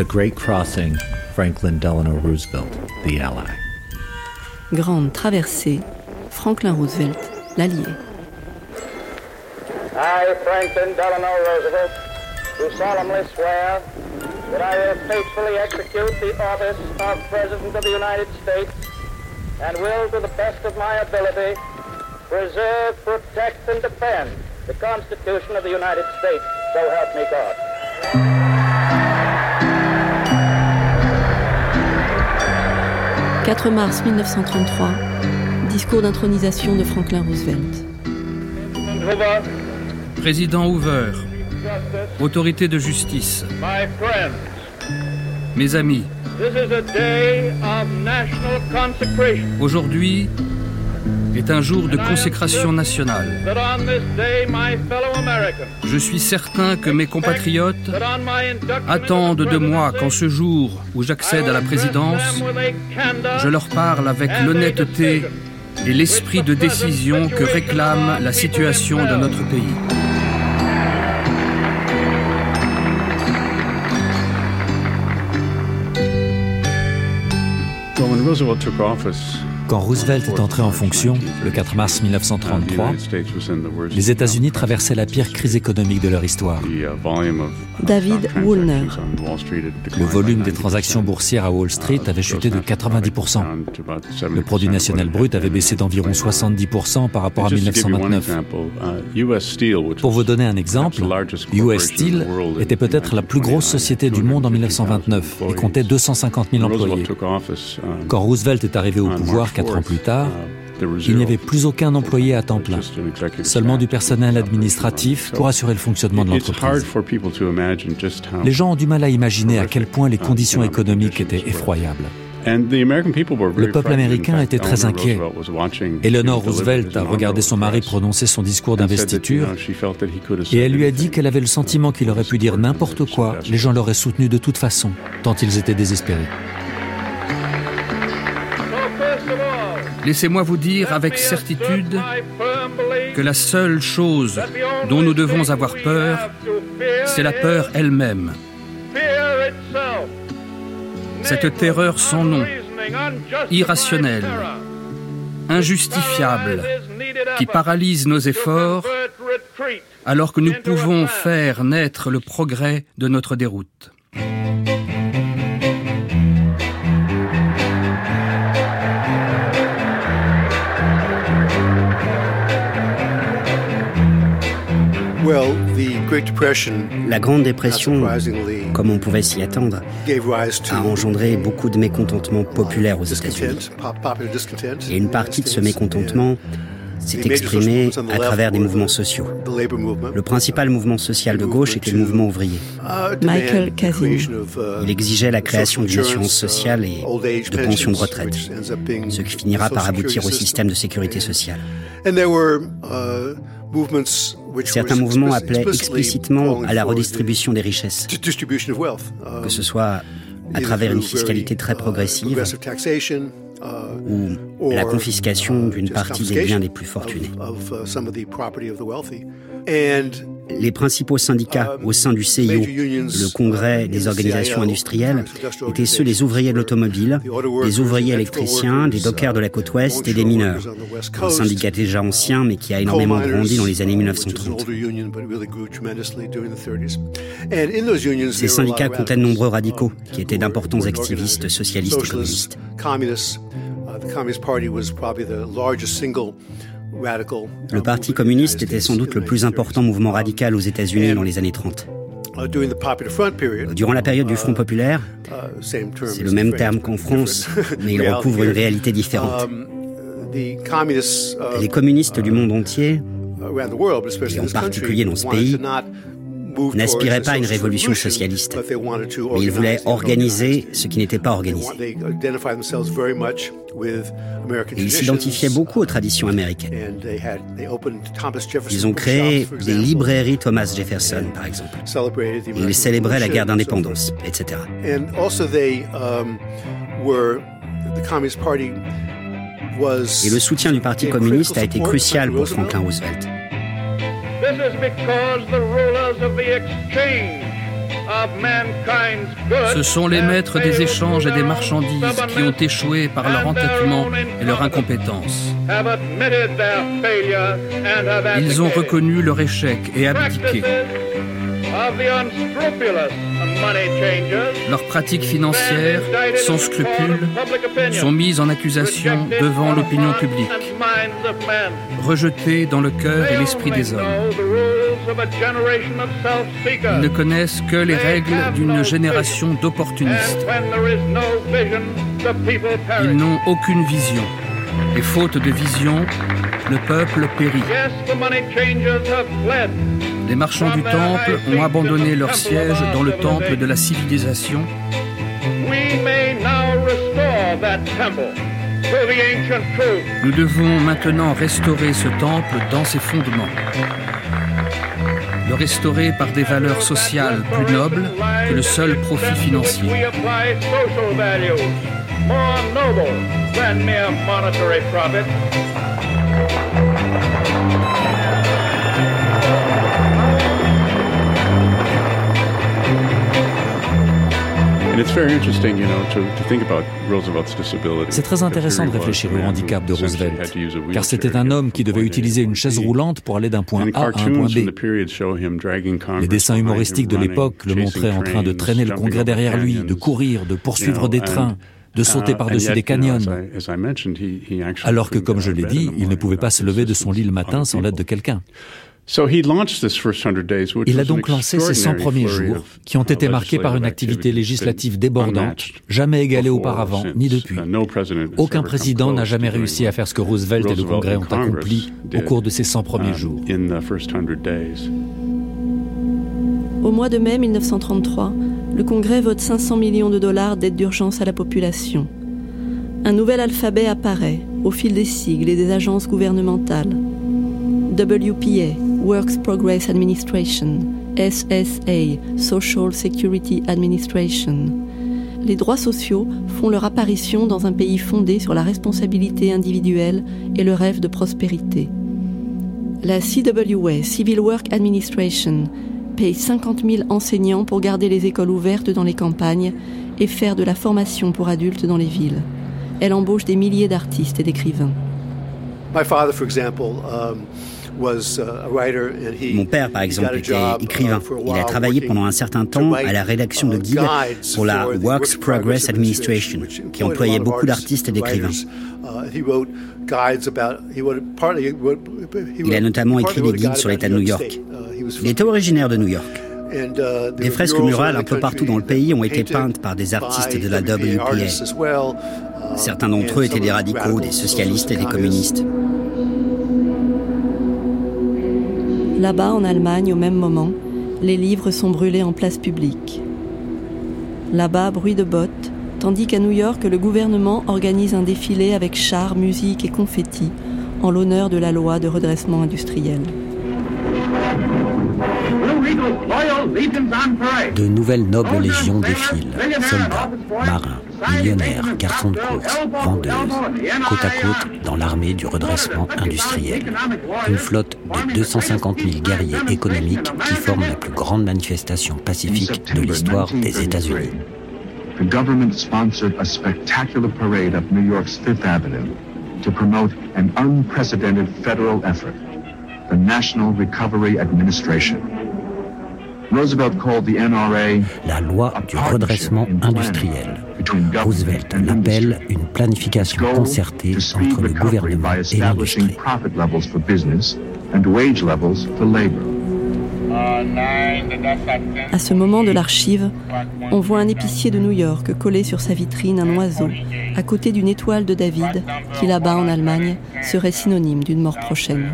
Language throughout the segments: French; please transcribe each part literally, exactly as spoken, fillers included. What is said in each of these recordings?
The Great Crossing, Franklin Delano Roosevelt, the Ally. Grande traversée, Franklin Roosevelt, l'Allié. I, Franklin Delano Roosevelt, do solemnly swear that I will faithfully execute the office of President of the United States and will, to the best of my ability, preserve, protect, and defend the Constitution of the United States. So help me God. quatre mars mille neuf cent trente-trois, discours d'intronisation de Franklin Roosevelt. Président Hoover, autorité de justice, mes amis, aujourd'hui est un jour de consécration nationale. Je suis certain que mes compatriotes attendent de moi qu'en ce jour où j'accède à la présidence, je leur parle avec l'honnêteté et l'esprit de décision que réclame la situation de notre pays. When Roosevelt took office, Quand Roosevelt est entré en fonction, le quatre mars mille neuf cent trente-trois, les États-Unis traversaient la pire crise économique de leur histoire. David Woolner. Le volume des transactions boursières à Wall Street avait chuté de quatre-vingt-dix pour cent. Le produit national brut avait baissé d'environ soixante-dix pour cent par rapport à mille neuf cent vingt-neuf. Pour vous donner un exemple, U S Steel était peut-être la plus grosse société du monde en mille neuf cent vingt-neuf et comptait deux cent cinquante mille employés. Quand Roosevelt est arrivé au pouvoir quatre ans plus tard, il n'y avait plus aucun employé à temps plein, seulement du personnel administratif pour assurer le fonctionnement de l'entreprise. Les gens ont du mal à imaginer à quel point les conditions économiques étaient effroyables. Le peuple américain était très inquiet. Eleanor Roosevelt a regardé son mari prononcer son discours d'investiture et elle lui a dit qu'elle avait le sentiment qu'il aurait pu dire n'importe quoi, les gens l'auraient soutenu de toute façon, tant ils étaient désespérés. Laissez-moi vous dire avec certitude que la seule chose dont nous devons avoir peur, c'est la peur elle-même. Cette terreur sans nom, irrationnelle, injustifiable, qui paralyse nos efforts, alors que nous pouvons faire naître le progrès de notre déroute. La Grande Dépression, comme on pouvait s'y attendre, a engendré beaucoup de mécontentement populaire aux États-Unis. Et une partie de ce mécontentement s'est exprimée à travers des mouvements sociaux. Le principal mouvement social de gauche était le mouvement ouvrier. Michael Casin. Il exigeait la création d'une assurance sociale et de pensions de retraite, ce qui finira par aboutir au système de sécurité sociale. Certains mouvements appelaient explicitement à la redistribution des richesses, que ce soit à travers une fiscalité très progressive ou la confiscation d'une partie des biens des plus fortunés. Les principaux syndicats au sein du C I O, le Congrès des organisations industrielles, étaient ceux des ouvriers de l'automobile, des ouvriers électriciens, des dockers de la côte ouest et des mineurs. Un syndicat déjà ancien mais qui a énormément grandi dans les années mille neuf cent trente. Ces syndicats comptaient de nombreux radicaux qui étaient d'importants activistes socialistes et communistes. Le Parti communiste était sans doute le plus important mouvement radical aux États-Unis dans les années trente. Durant la période du Front populaire, c'est le même terme qu'en France, mais il recouvre une réalité différente. Les communistes du monde entier, et en particulier dans ce pays, n'aspiraient pas à une révolution socialiste, mais ils voulaient organiser ce qui n'était pas organisé. Et ils s'identifiaient beaucoup aux traditions américaines. Ils ont créé des librairies Thomas Jefferson, par exemple. Ils célébraient la guerre d'indépendance, et cetera. Et le soutien du Parti communiste a été crucial pour Franklin Roosevelt. This is because the rulers of the exchange Ce sont les maîtres des échanges et des marchandises qui ont échoué par leur entêtement et leur incompétence. Ils ont reconnu leur échec et abdiqué. Leurs pratiques financières, sans scrupules, sont mises en accusation devant l'opinion publique, rejetées dans le cœur et l'esprit des hommes. Ils ne connaissent que les règles d'une génération d'opportunistes. Ils n'ont aucune vision. Et faute de vision, le peuple périt. Les marchands du temple ont abandonné leur siège dans le temple de la civilisation. Nous devons maintenant restaurer ce temple dans ses fondements. Le restaurer par des valeurs sociales plus nobles que le seul profit financier. More noble than mere monetary profit. C'est très intéressant de réfléchir au handicap de Roosevelt, car c'était un homme qui devait utiliser une chaise roulante pour aller d'un point A à un point B. Les dessins humoristiques de l'époque le montraient en train de traîner le Congrès derrière lui, de courir, de poursuivre des trains, de sauter par-dessus des canyons, alors que, comme je l'ai dit, il ne pouvait pas se lever de son lit le matin sans l'aide de quelqu'un. Il a donc lancé ces cent premiers jours, qui ont été marqués par une activité législative débordante, jamais égalée auparavant, ni depuis. Aucun président n'a jamais réussi à faire ce que Roosevelt et le Congrès ont accompli au cours de ces cent premiers jours. Au mois de mai mille neuf cent trente-trois, le Congrès vote cinq cents millions de dollars d'aide d'urgence à la population. Un nouvel alphabet apparaît au fil des sigles et des agences gouvernementales. W P A, Works Progress Administration, S S A, Social Security Administration. Les droits sociaux font leur apparition dans un pays fondé sur la responsabilité individuelle et le rêve de prospérité. La C W A, Civil Work Administration, paye cinquante mille enseignants pour garder les écoles ouvertes dans les campagnes et faire de la formation pour adultes dans les villes. Elle embauche des milliers d'artistes et d'écrivains. My father, for example, um... Mon père, par exemple, était écrivain. Il a travaillé pendant un certain temps à la rédaction de guides pour la Works Progress Administration, qui employait beaucoup d'artistes et d'écrivains. Il a notamment écrit des guides sur l'État de New York. Il était originaire de New York. Des fresques murales un peu partout dans le pays ont été peintes par des artistes de la W P A. Certains d'entre eux étaient des radicaux, des socialistes et des communistes. Là-bas, en Allemagne, au même moment, les livres sont brûlés en place publique. Là-bas, bruit de bottes, tandis qu'à New York, le gouvernement organise un défilé avec chars, musique et confettis en l'honneur de la loi de redressement industriel. De nouvelles nobles légions défilent, soldats, marins, millionnaires, garçons de course, vendeuses, côte à côte dans l'armée du redressement industriel. Une flotte de deux cent cinquante mille guerriers économiques qui forment la plus grande manifestation pacifique de l'histoire des États-Unis. The government sponsored a spectacular parade up New York's Fifth Avenue to promote an unprecedented federal effort, the National Recovery Administration. Roosevelt called the N R A la loi du redressement industriel. Roosevelt l'appelle une planification concertée entre le gouvernement et l'industrie. À ce moment de l'archive, on voit un épicier de New York coller sur sa vitrine un oiseau, à côté d'une étoile de David, qui là-bas en Allemagne serait synonyme d'une mort prochaine.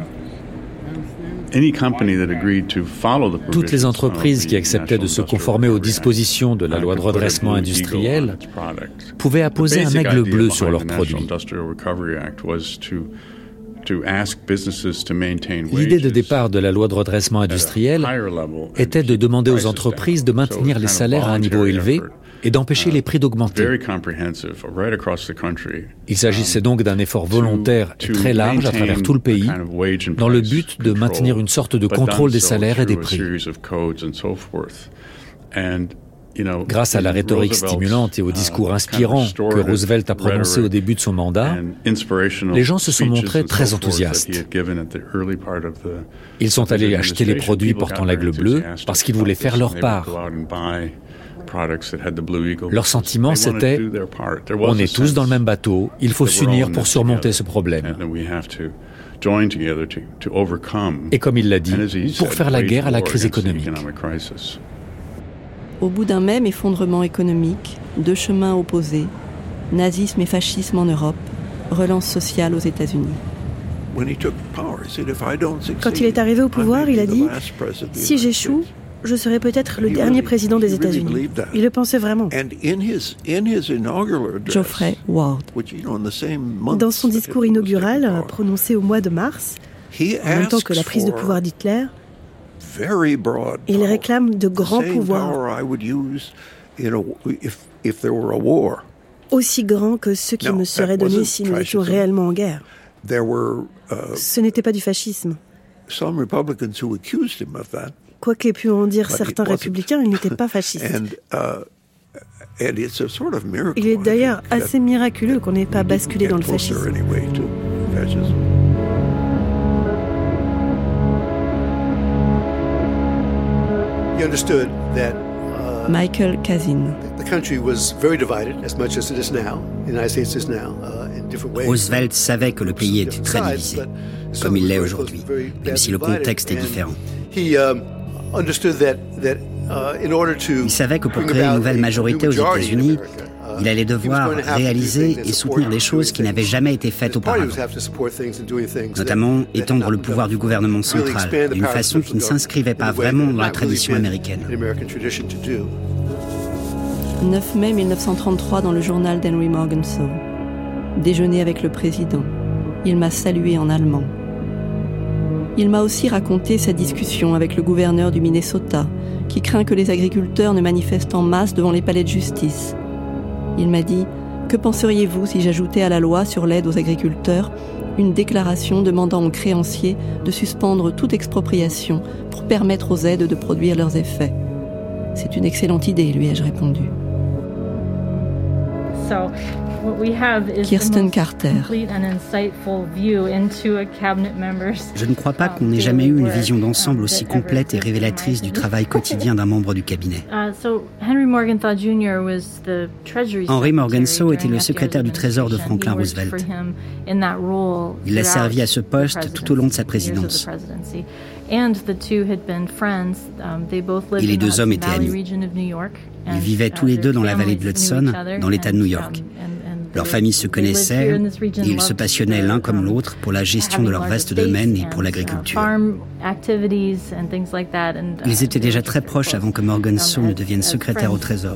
Toutes les entreprises qui acceptaient de se conformer aux dispositions de la loi de redressement industriel pouvaient apposer un aigle bleu sur leurs produits. L'idée de départ de la loi de redressement industriel était de demander aux entreprises de maintenir les salaires à un niveau élevé et d'empêcher les prix d'augmenter. Il s'agissait donc d'un effort volontaire et très large à travers tout le pays, dans le but de maintenir une sorte de contrôle des salaires et des prix. Grâce à la rhétorique stimulante et au discours inspirant que Roosevelt a prononcé au début de son mandat, les gens se sont montrés très enthousiastes. Ils sont allés acheter les produits portant l'aigle bleu parce qu'ils voulaient faire leur part. Leur sentiment, c'était « on est tous dans le même bateau, il faut s'unir pour surmonter ce problème ». Et comme il l'a dit, pour faire la guerre à la crise économique. Au bout d'un même effondrement économique, deux chemins opposés, nazisme et fascisme en Europe, relance sociale aux États-Unis. Quand il est arrivé au pouvoir, il a dit « Si j'échoue, je serai peut-être le dernier président des États-Unis. » Il le pensait vraiment. Geoffrey Ward. Dans son discours inaugural, prononcé au mois de mars, en même temps que la prise de pouvoir d'Hitler, il réclame de grands pouvoirs, aussi grands que ceux qui me seraient donnés si nous étions réellement en guerre. Ce n'était pas du fascisme. Quoi qu'aient pu en dire certains républicains, il n'était pas fasciste. Il est d'ailleurs assez miraculeux qu'on n'ait pas basculé dans le fascisme. Michael Kazin. Roosevelt savait que le pays était très divisé, comme il l'est aujourd'hui, même si le contexte est différent. Il savait que pour créer une nouvelle majorité aux États-Unis, il allait devoir réaliser et soutenir des choses qui n'avaient jamais été faites auparavant, notamment étendre le pouvoir du gouvernement central d'une façon qui ne s'inscrivait pas vraiment dans la tradition américaine. neuf mai mille neuf cent trente-trois dans le journal d'Henry Morgenthau. Déjeuner avec le président. Il m'a salué en allemand. Il m'a aussi raconté sa discussion avec le gouverneur du Minnesota, qui craint que les agriculteurs ne manifestent en masse devant les palais de justice. Il m'a dit « Que penseriez-vous si j'ajoutais à la loi sur l'aide aux agriculteurs une déclaration demandant aux créanciers de suspendre toute expropriation pour permettre aux aides de produire leurs effets ?» C'est une excellente idée, lui ai-je répondu. Kirsten Carter. Je ne crois pas qu'on ait jamais eu une vision d'ensemble aussi complète et révélatrice du travail quotidien d'un membre du cabinet. Henry Morgenthau était le secrétaire du Trésor de Franklin Roosevelt. Il l'a servi à ce poste tout au long de sa présidence. Et les deux hommes étaient amis. Ils vivaient tous les deux dans la vallée de l'Hudson, dans l'État de New York. Leurs familles se connaissaient et ils se passionnaient l'un comme l'autre pour la gestion de leur vaste domaine et pour l'agriculture. Ils étaient déjà très proches avant que Morgenthau ne devienne secrétaire au Trésor.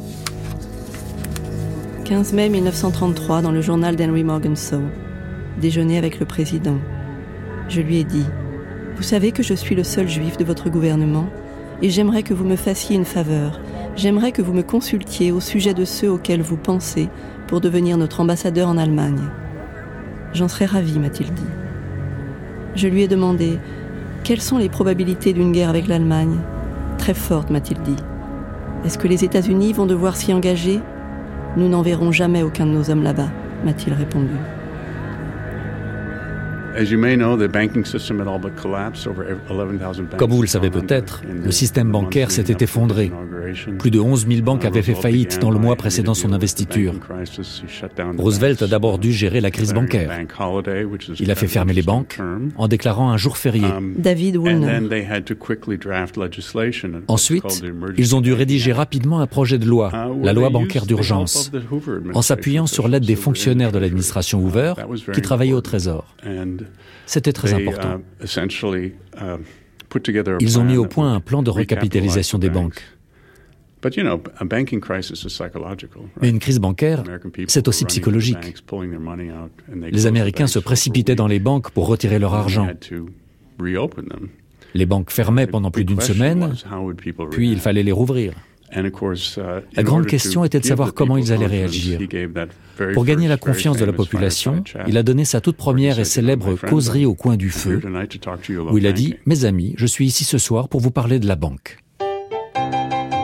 quinze mai mille neuf cent trente-trois, dans le journal d'Henry Morgenthau. Déjeuner avec le président. Je lui ai dit « Vous savez que je suis le seul juif de votre gouvernement et j'aimerais que vous me fassiez une faveur. J'aimerais que vous me consultiez au sujet de ceux auxquels vous pensez pour devenir notre ambassadeur en Allemagne. » J'en serais ravi, m'a-t-il dit. Je lui ai demandé « Quelles sont les probabilités d'une guerre avec l'Allemagne ?»« Très fortes, m'a-t-il dit. »« Est-ce que les États-Unis vont devoir s'y engager ? » ?»« Nous n'enverrons jamais aucun de nos hommes là-bas, m'a-t-il répondu. Comme vous le savez peut-être, le système bancaire s'était effondré. Plus de onze mille banques avaient fait faillite dans le mois précédant son investiture. Roosevelt a d'abord dû gérer la crise bancaire. Il a fait fermer les banques en déclarant un jour férié. David Woolner. Ensuite, ils ont dû rédiger rapidement un projet de loi, la loi bancaire d'urgence, en s'appuyant sur l'aide des fonctionnaires de l'administration Hoover qui travaillaient au Trésor. C'était très important. Ils ont mis au point un plan de recapitalisation des banques. Mais une crise bancaire, c'est aussi psychologique. Les Américains se précipitaient dans les banques pour retirer leur argent. Les banques fermaient pendant plus d'une semaine, puis il fallait les rouvrir. La grande question était de savoir comment ils allaient réagir. Pour gagner la confiance de la population, il a donné sa toute première et célèbre causerie au coin du feu, où il a dit « Mes amis, je suis ici ce soir pour vous parler de la banque. »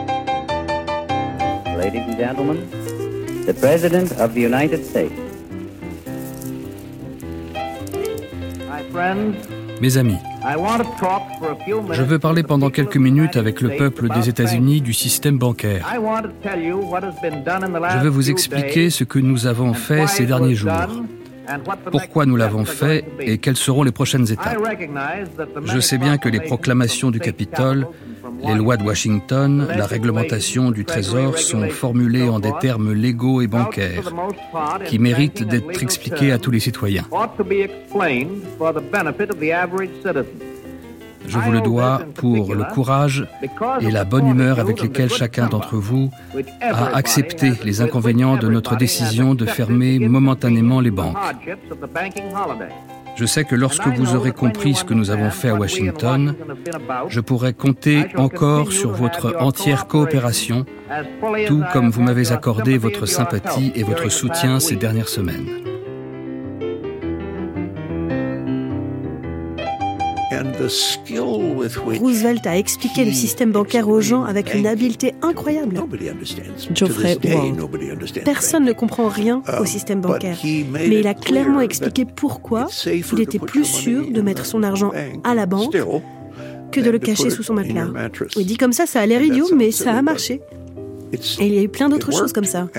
ladies and gentlemen, the President of the United States. My friends, mes amis, je veux parler pendant quelques minutes avec le peuple des États-Unis du système bancaire. Je veux vous expliquer ce que nous avons fait ces derniers jours, pourquoi nous l'avons fait et quelles seront les prochaines étapes. Je sais bien que les proclamations du Capitole, les lois de Washington, la réglementation du Trésor sont formulées en des termes légaux et bancaires qui méritent d'être expliqués à tous les citoyens. Je vous le dois pour le courage et la bonne humeur avec lesquels chacun d'entre vous a accepté les inconvénients de notre décision de fermer momentanément les banques. Je sais que lorsque vous aurez compris ce que nous avons fait à Washington, je pourrai compter encore sur votre entière coopération, tout comme vous m'avez accordé votre sympathie et votre soutien ces dernières semaines. Roosevelt a expliqué le système bancaire aux gens avec une habileté incroyable. Geoffrey Wall. Personne ne comprend rien au système bancaire, mais il a clairement expliqué pourquoi il était plus sûr de mettre son argent à la banque que de le cacher sous son matelas. Il dit comme ça, ça a l'air idiot, mais ça a marché. Et il y a eu plein d'autres choses comme ça.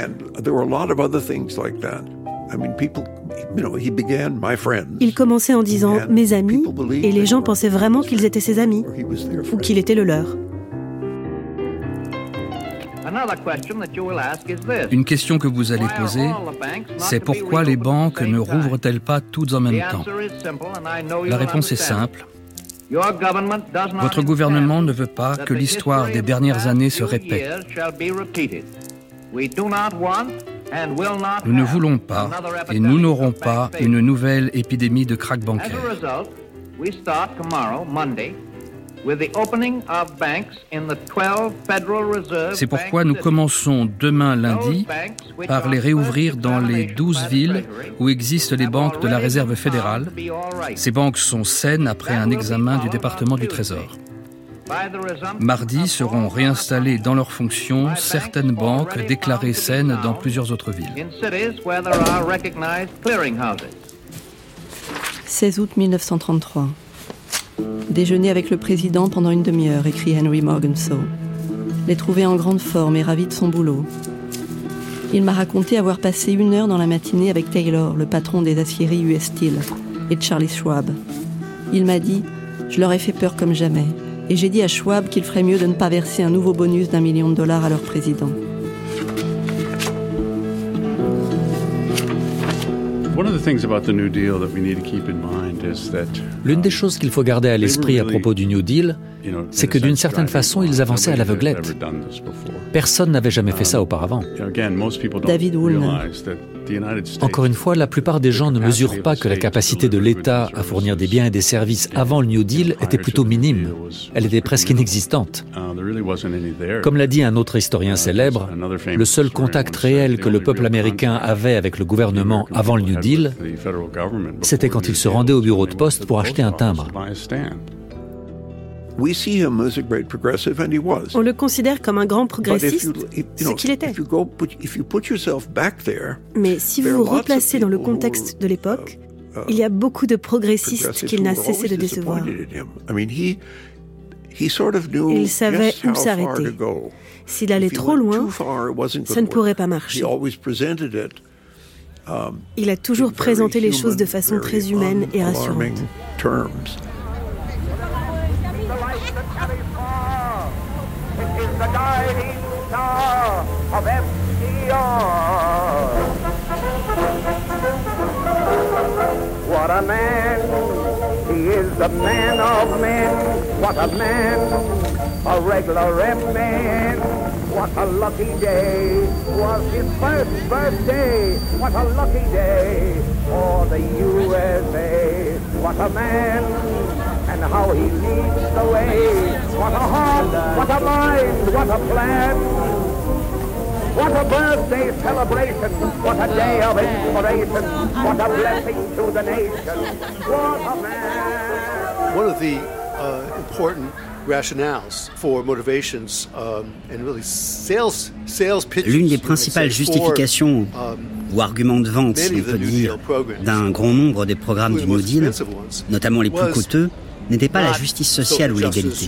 Il commençait en disant « mes amis » et les gens pensaient vraiment qu'ils étaient ses amis ou qu'il était le leur. Une question que vous allez poser, c'est pourquoi les banques ne rouvrent-elles pas toutes en même temps? La réponse est simple. Votre gouvernement ne veut pas que l'histoire des dernières années se répète. Nous ne voulons pas et nous n'aurons pas une nouvelle épidémie de krach bancaire. C'est pourquoi nous commençons demain lundi par les réouvrir dans les douze villes où existent les banques de la Réserve fédérale. Ces banques sont saines après un examen du département du Trésor. Mardi seront réinstallées dans leurs fonctions certaines banques déclarées saines dans plusieurs autres villes. seize août mille neuf cent trente-trois. Déjeuner avec le président pendant une demi-heure, écrit Henry Morgenthau. L'ai trouvé en grande forme et ravi de son boulot. Il m'a raconté avoir passé une heure dans la matinée avec Taylor, le patron des aciéries U S Steel, et Charlie Schwab. Il m'a dit « Je leur ai fait peur comme jamais ». Et j'ai dit à Schwab qu'il ferait mieux de ne pas verser un nouveau bonus d'un million de dollars à leur président. L'une des choses qu'il faut garder à l'esprit à propos du New Deal, c'est que d'une certaine façon, ils avançaient à l'aveuglette. Personne n'avait jamais fait ça auparavant. David Woolner. Encore une fois, la plupart des gens ne mesurent pas que la capacité de l'État à fournir des biens et des services avant le New Deal était plutôt minime. Elle était presque inexistante. Comme l'a dit un autre historien célèbre, le seul contact réel que le peuple américain avait avec le gouvernement avant le New Deal, c'était quand il se rendait au bureau de poste pour acheter un timbre. On le considère comme un grand progressiste, ce qu'il était. Mais si vous vous replacez dans le contexte de l'époque, il y a beaucoup de progressistes qu'il n'a cessé de décevoir. Il savait où s'arrêter. S'il allait trop loin, ça ne pourrait pas marcher. Il a toujours présenté les choses de façon très humaine et rassurante. The guiding star of F D R. What a man, he is the man of men. What a man, a regular M-man. What a lucky day was his first birthday. What a lucky day for the U S A. What a man, and how he leads the way. What a heart, what a mind, what a plan. What a birthday celebration. What a day of inspiration. What a blessing to the nation. What a man. One of the uh, important L'une des principales justifications ou arguments de vente, si on peut dire, d'un grand nombre des programmes du New Deal, notamment les plus coûteux, n'était pas la justice sociale ou l'égalité.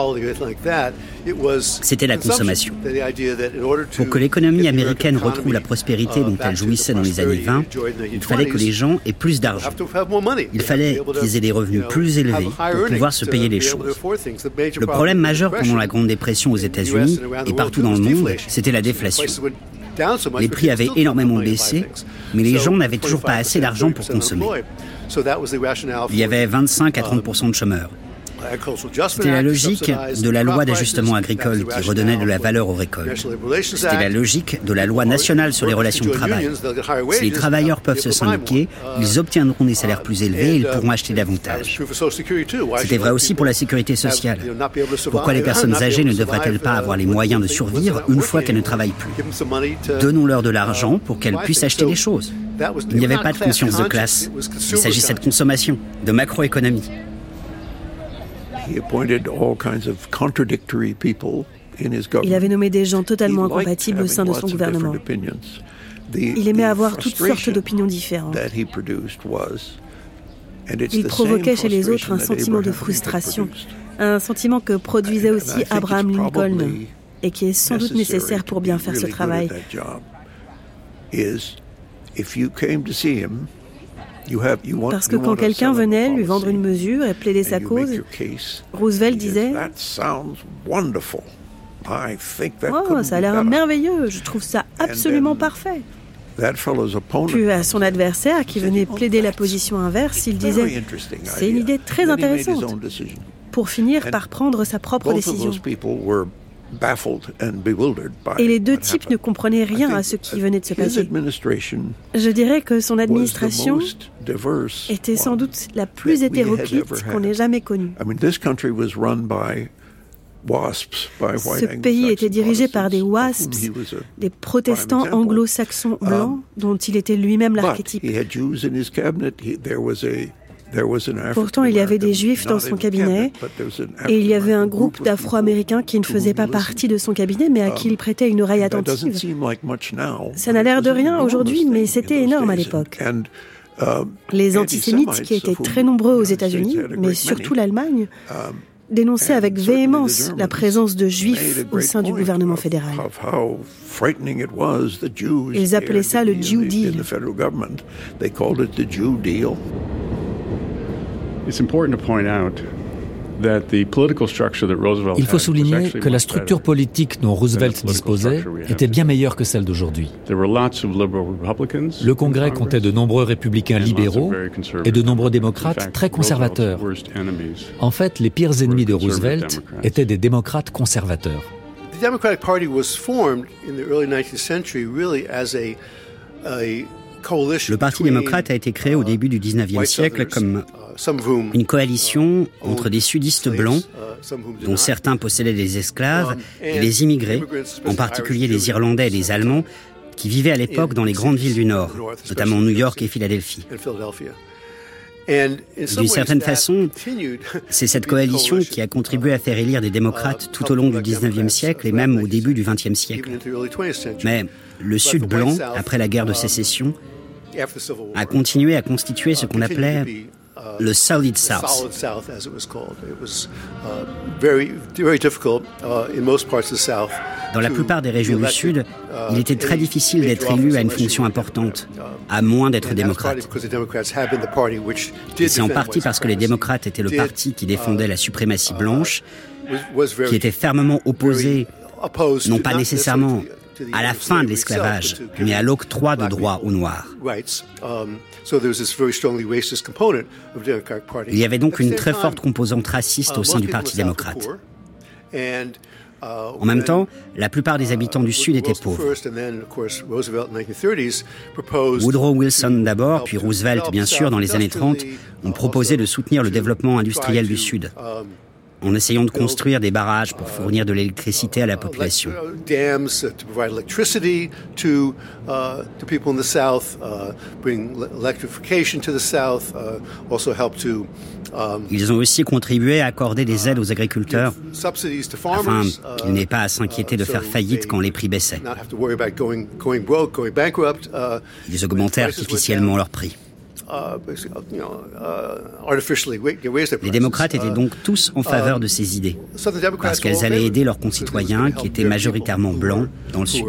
C'était la consommation. Pour que l'économie américaine retrouve la prospérité dont elle jouissait dans les années vingt, il fallait que les gens aient plus d'argent. Il fallait qu'ils aient des revenus plus élevés pour pouvoir se payer les choses. Le problème majeur pendant la Grande Dépression aux États-Unis et partout dans le monde, c'était la déflation. Les prix avaient énormément baissé, mais les gens n'avaient toujours pas assez d'argent pour consommer. Il y avait vingt-cinq à trente pour cent de chômeurs. C'était la logique de la loi d'ajustement agricole qui redonnait de la valeur aux récoltes. C'était la logique de la loi nationale sur les relations de travail. Si les travailleurs peuvent se syndiquer, ils obtiendront des salaires plus élevés et ils pourront acheter davantage. C'était vrai aussi pour la sécurité sociale. Pourquoi les personnes âgées ne devraient-elles pas avoir les moyens de survivre une fois qu'elles ne travaillent plus ? Donnons-leur de l'argent pour qu'elles puissent acheter des choses. Il n'y avait pas de conscience de classe. Il s'agissait de consommation, de macroéconomie. Il avait nommé des gens totalement incompatibles au sein de son gouvernement. Il aimait avoir toutes sortes d'opinions différentes. Il provoquait chez les autres un sentiment de frustration, un sentiment que produisait aussi Abraham Lincoln et qui est sans doute nécessaire pour bien faire ce travail. Parce que quand quelqu'un venait lui vendre une mesure et plaider sa cause, Roosevelt disait « Oh, ça a l'air merveilleux, je trouve ça absolument parfait ». Puis à son adversaire qui venait plaider la position inverse, il disait « C'est une idée très intéressante », pour finir par prendre sa propre décision. Et les deux types ne comprenaient rien à ce qui venait de se passer. Je dirais que son administration était sans doute la plus hétéroclite qu'on ait jamais connue. Ce pays était dirigé par des WASPs, des protestants anglo-saxons blancs dont il était lui-même l'archétype. Pourtant, il y avait des Juifs dans son cabinet et il y avait un groupe d'Afro-Américains qui ne faisaient pas partie de son cabinet mais à qui il prêtait une oreille attentive. Ça n'a l'air de rien aujourd'hui, mais c'était énorme à l'époque. Les antisémites, qui étaient très nombreux aux États-Unis, mais surtout l'Allemagne, dénonçaient avec véhémence la présence de Juifs au sein du gouvernement fédéral. Ils appelaient ça le Jew Deal. Il faut souligner que la structure politique dont Roosevelt disposait était bien meilleure que celle d'aujourd'hui. Le Congrès comptait de nombreux républicains libéraux et de nombreux démocrates très conservateurs. En fait, les pires ennemis de Roosevelt étaient des démocrates conservateurs. The Democratic Party was formed in the early nineteenth century really as a, a Le Parti démocrate a été créé au début du dix-neuvième siècle comme une coalition entre des sudistes blancs, dont certains possédaient des esclaves, et des immigrés, en particulier les Irlandais et les Allemands, qui vivaient à l'époque dans les grandes villes du Nord, notamment New York et Philadelphie. D'une certaine façon, c'est cette coalition qui a contribué à faire élire des démocrates tout au long du dix-neuvième siècle et même au début du vingtième siècle. Mais le Sud blanc, après la guerre de sécession, a continué à constituer ce qu'on appelait le Solid South. Dans la plupart des régions du Sud, il était très difficile d'être élu à une fonction importante, à moins d'être démocrate. Et c'est en partie parce que les démocrates étaient le parti qui défendait la suprématie blanche, qui était fermement opposé, non pas nécessairement à la fin de l'esclavage, mais à l'octroi de droits aux Noirs. Il y avait donc une très forte composante raciste au sein du Parti démocrate. En même temps, la plupart des habitants du Sud étaient pauvres. Woodrow Wilson d'abord, puis Roosevelt, bien sûr, dans les années trente, ont proposé de soutenir le développement industriel du Sud. en essayant de construire des barrages pour fournir de l'électricité à la population. Ils ont aussi contribué à accorder des aides aux agriculteurs afin qu'ils n'aient pas à s'inquiéter de faire faillite quand les prix baissaient. Ils augmentaient artificiellement leurs prix. Les démocrates étaient donc tous en faveur de ces idées, parce qu'elles allaient aider leurs concitoyens qui étaient majoritairement blancs dans le Sud.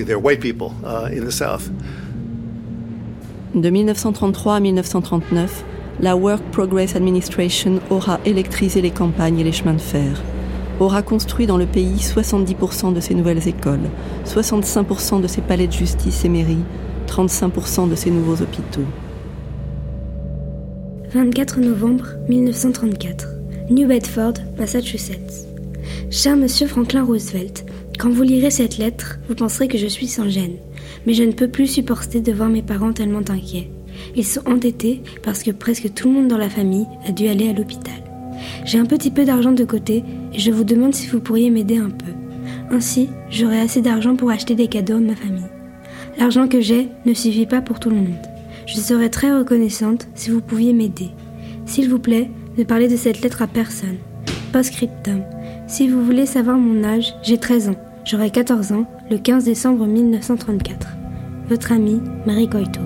De mille neuf cent trente-trois à mille neuf cent trente-neuf, la Work Progress Administration aura électrisé les campagnes et les chemins de fer, aura construit dans le pays soixante-dix pour cent de ses nouvelles écoles, soixante-cinq pour cent de ses palais de justice et mairies, trente-cinq pour cent de ses nouveaux hôpitaux. vingt-quatre novembre mille neuf cent trente-quatre, New Bedford, Massachusetts. Cher Monsieur Franklin Roosevelt, quand vous lirez cette lettre, vous penserez que je suis sans gêne. Mais je ne peux plus supporter de voir mes parents tellement inquiets. Ils sont endettés parce que presque tout le monde dans la famille a dû aller à l'hôpital. J'ai un petit peu d'argent de côté et je vous demande si vous pourriez m'aider un peu. Ainsi, j'aurai assez d'argent pour acheter des cadeaux à ma famille. L'argent que j'ai ne suffit pas pour tout le monde. Je serais très reconnaissante si vous pouviez m'aider. S'il vous plaît, ne parlez de cette lettre à personne. Post-scriptum. Si vous voulez savoir mon âge, j'ai treize ans. J'aurai quatorze ans le quinze décembre mille neuf cent trente-quatre. Votre amie, Marie Coyto.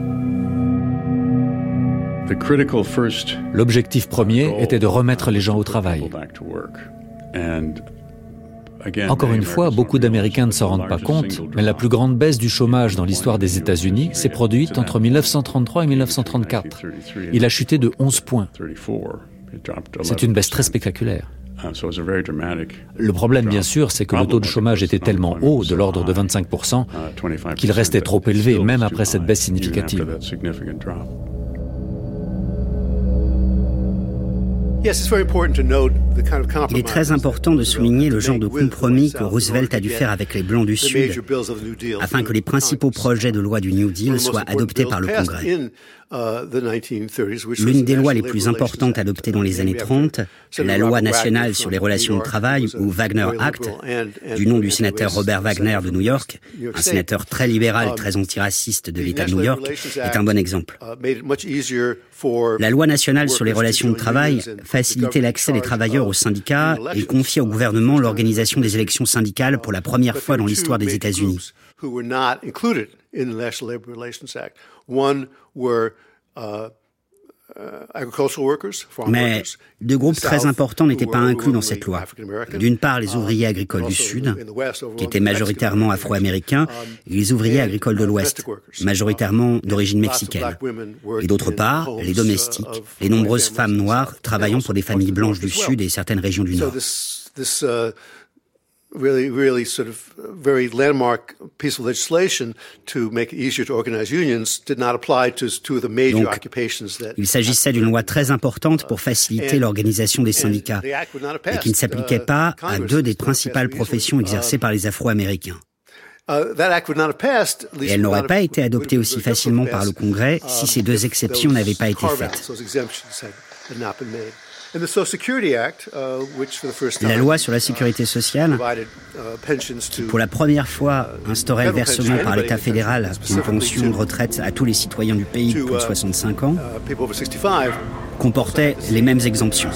L'objectif premier était de remettre les gens au travail. Encore une fois, beaucoup d'Américains ne s'en rendent pas compte, mais la plus grande baisse du chômage dans l'histoire des États-Unis s'est produite entre mille neuf cent trente-trois et mille neuf cent trente-quatre. Il a chuté de onze points. C'est une baisse très spectaculaire. Le problème, bien sûr, c'est que le taux de chômage était tellement haut, de l'ordre de vingt-cinq pour cent, qu'il restait trop élevé, même après cette baisse significative. Il est très important de souligner le genre de compromis que Roosevelt a dû faire avec les Blancs du Sud afin que les principaux projets de loi du New Deal soient adoptés par le Congrès. L'une des lois les plus importantes adoptées dans les années trente, la loi nationale sur les relations de travail, ou Wagner Act, du nom du sénateur Robert Wagner de New York, un sénateur très libéral, très antiraciste de l'État de New York, est un bon exemple. La loi nationale sur les relations de travail facilitait l'accès des travailleurs aux syndicats et confiait au gouvernement l'organisation des élections syndicales pour la première fois dans l'histoire des États-Unis. Mais deux groupes très importants n'étaient pas inclus dans cette loi. D'une part, les ouvriers agricoles du Sud, qui étaient majoritairement afro-américains, et les ouvriers agricoles de l'Ouest, majoritairement d'origine mexicaine. Et d'autre part, les domestiques, les nombreuses femmes noires travaillant pour des familles blanches du Sud et certaines régions du Nord. really, really sort of very landmark piece of legislation to make it easier to organize unions did not apply to two of the major Donc, occupations that... Il s'agissait d'une loi très importante pour faciliter l'organisation des syndicats et qui ne s'appliquait pas à deux des principales professions exercées par les Afro-Américains. Et elle n'aurait pas été adoptée aussi facilement par le Congrès si ces deux exceptions n'avaient pas été faites. La loi sur la sécurité sociale, qui pour la première fois instaurait le versement par l'État fédéral d'une pension de retraite à tous les citoyens du pays de plus de soixante-cinq ans, comportait les mêmes exemptions.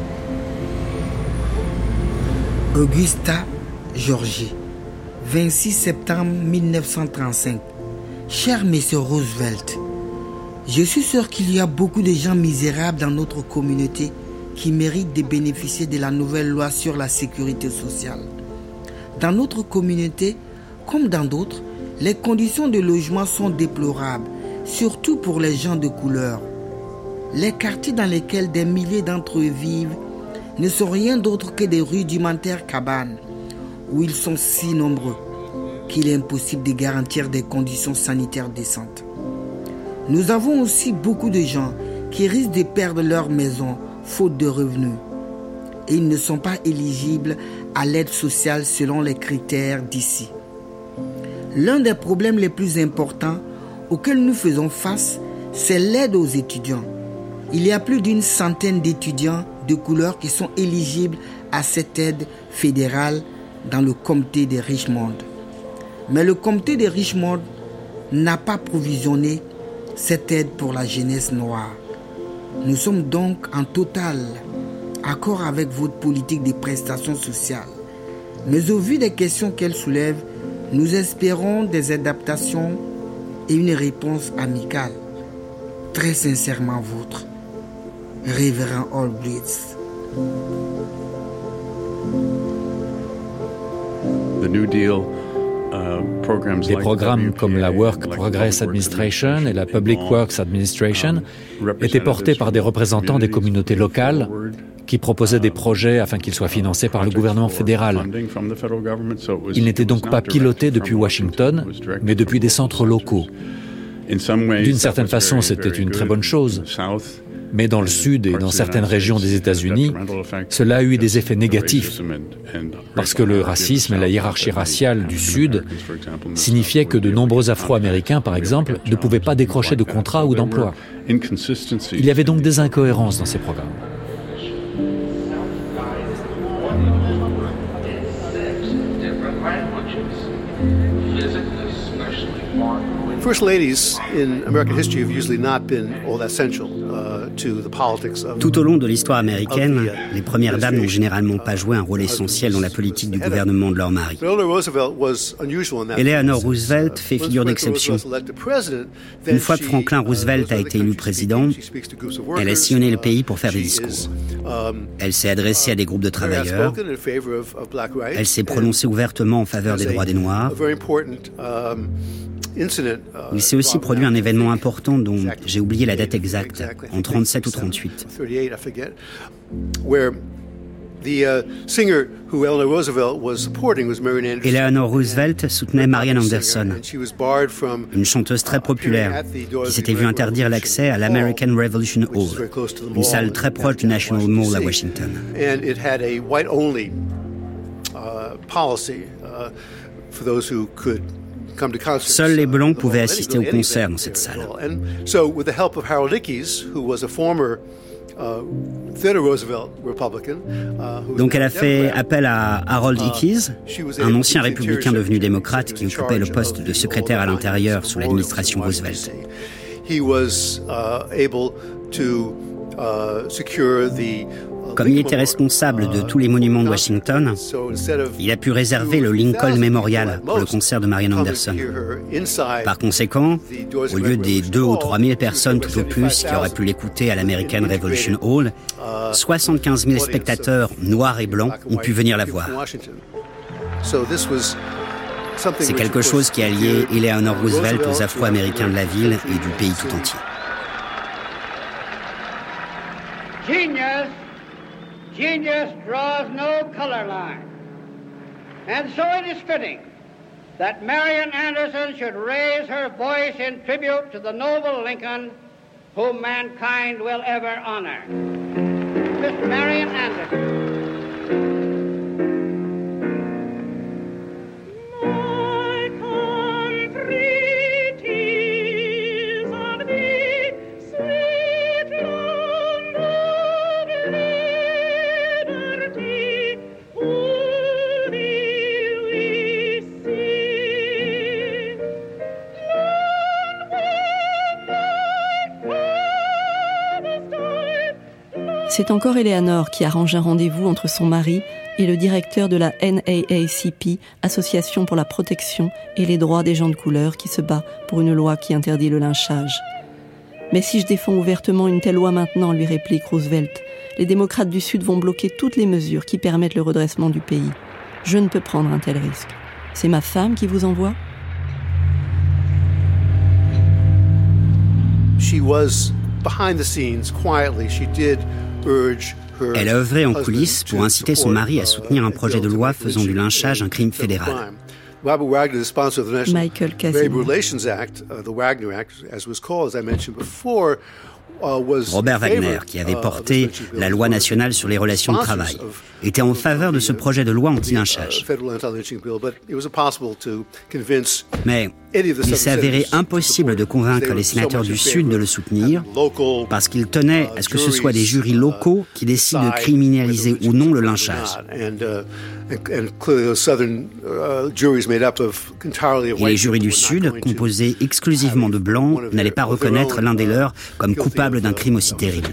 Augusta, Georgie, vingt-six septembre mille neuf cent trente-cinq. Cher Monsieur Roosevelt, je suis sûr qu'il y a beaucoup de gens misérables dans notre communauté qui méritent de bénéficier de la nouvelle loi sur la sécurité sociale. Dans notre communauté, comme dans d'autres, les conditions de logement sont déplorables, surtout pour les gens de couleur. Les quartiers dans lesquels des milliers d'entre eux vivent ne sont rien d'autre que des rudimentaires cabanes, où ils sont si nombreux qu'il est impossible de garantir des conditions sanitaires décentes. Nous avons aussi beaucoup de gens qui risquent de perdre leur maison faute de revenus. Et ils ne sont pas éligibles à l'aide sociale selon les critères d'ici. L'un des problèmes les plus importants auxquels nous faisons face, c'est l'aide aux étudiants. Il y a plus d'une centaine d'étudiants de couleur qui sont éligibles à cette aide fédérale dans le comté de Richmond. Mais le comté de Richmond n'a pas provisionné cette aide pour la jeunesse noire. Nous sommes donc en total accord avec votre politique des prestations sociales. Mais au vu des questions qu'elle soulève, nous espérons des adaptations et une réponse amicale. Très sincèrement vôtre, Révérend Allbritz. The New Deal. Des programmes comme la Work Progress Administration et la Public Works Administration étaient portés par des représentants des communautés locales qui proposaient des projets afin qu'ils soient financés par le gouvernement fédéral. Ils n'étaient donc pas pilotés depuis Washington, mais depuis des centres locaux. D'une certaine façon, c'était une très bonne chose. Mais dans le Sud et dans certaines régions des États-Unis, cela a eu des effets négatifs, parce que le racisme et la hiérarchie raciale du Sud signifiaient que de nombreux Afro-Américains, par exemple, ne pouvaient pas décrocher de contrat ou d'emploi. Il y avait donc des incohérences dans ces programmes. First ladies in American history have usually not been all that central uh, to the politics of. Tout au long de l'histoire américaine, les premières dames n'ont généralement pas joué un rôle essentiel dans la politique du gouvernement de leur mari. Eleanor Roosevelt fait figure d'exception. Une fois que Franklin Roosevelt a été élu président, elle a sillonné le pays pour faire des discours. Elle s'est adressée à des groupes de travailleurs. Elle s'est prononcée ouvertement en faveur des droits des Noirs. Il s'est aussi produit un événement important dont j'ai oublié la date exacte, en trente-sept ou trente-huit. Eleanor Roosevelt soutenait Marian Anderson, une chanteuse très populaire qui s'était vue interdire l'accès à l'American Revolution Hall, une salle très proche du National Mall à Washington. Seuls les Blancs pouvaient assister au concert dans cette salle. Donc elle a fait appel à Harold Ickes, un ancien républicain devenu démocrate qui occupait le poste de secrétaire à l'intérieur sous l'administration Roosevelt. Comme il était responsable de tous les monuments de Washington, il a pu réserver le Lincoln Memorial pour le concert de Marian Anderson. Par conséquent, au lieu des deux ou trois mille personnes tout au plus qui auraient pu l'écouter à l'American Revolution Hall, soixante-quinze mille spectateurs noirs et blancs ont pu venir la voir. C'est quelque chose qui a lié Eleanor Roosevelt aux Afro-Américains de la ville et du pays tout entier. Genius, genius draws no color line. And so it is fitting that Marian Anderson should raise her voice in tribute to the noble Lincoln whom mankind will ever honor. Miss Marian Anderson. C'est encore Eleanor qui arrange un rendez-vous entre son mari et le directeur de la N double A A C P, Association pour la protection et les droits des gens de couleur, qui se bat pour une loi qui interdit le lynchage. Mais si je défends ouvertement une telle loi maintenant, lui réplique Roosevelt, les démocrates du Sud vont bloquer toutes les mesures qui permettent le redressement du pays. Je ne peux prendre un tel risque. C'est ma femme qui vous envoie ? She was behind the scenes quietly. She did Elle a œuvré en coulisses pour inciter son mari à soutenir un projet de loi faisant du lynchage un crime fédéral. Michael Casimir. Robert Wagner, qui avait porté la loi nationale sur les relations de travail, était en faveur de ce projet de loi anti-lynchage. Mais il s'est avéré impossible de convaincre les sénateurs du Sud de le soutenir parce qu'ils tenaient à ce que ce soit des jurys locaux qui décident de criminaliser ou non le lynchage. Et les jurys du Sud, composés exclusivement de blancs, n'allaient pas reconnaître l'un des leurs comme coupable d'un crime aussi terrible.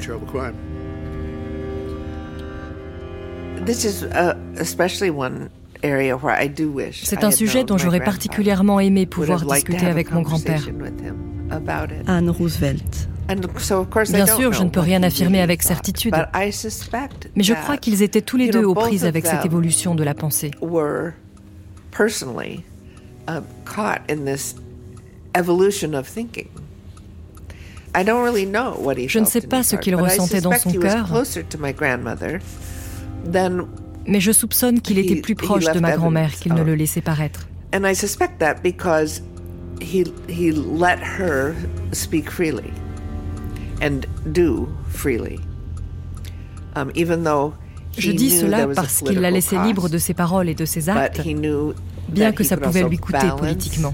C'est un sujet dont j'aurais particulièrement aimé pouvoir discuter avec mon grand-père. Anne Roosevelt. Bien sûr, je ne peux rien affirmer avec certitude, mais je crois qu'ils étaient tous les deux aux prises avec cette évolution de la pensée. Je ne sais pas ce qu'il ressentait dans son cœur, mais je soupçonne qu'il était plus proche de ma grand-mère qu'il ne le laissait paraître. Je dis cela parce qu'il la laissait libre de ses paroles et de ses actes, bien que ça pouvait lui coûter politiquement.